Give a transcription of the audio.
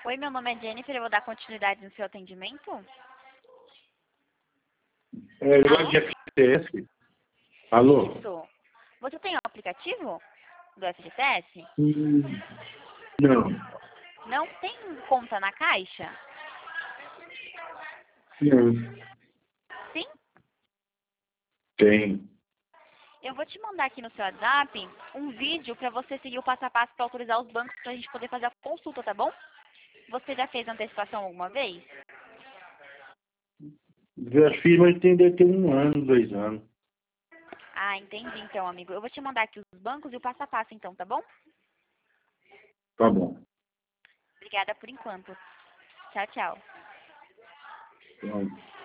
Oi, meu nome é Jennifer, eu vou dar continuidade no seu atendimento. Eu de FGTS. Alô? Isso. Você tem o aplicativo do FGTS? Não. Não tem conta na Caixa? Não. Sim? Tem. Eu vou te mandar aqui no seu WhatsApp um vídeo para você seguir o passo a passo para autorizar os bancos para a gente poder fazer a consulta, tá bom? Você já fez antecipação alguma vez? Já fiz, mas deve ter 1 ano, 2 anos. Ah, entendi então, amigo. Eu vou te mandar aqui os bancos e o passo a passo então, tá bom? Tá bom. Obrigada por enquanto. Tchau, tchau. Então,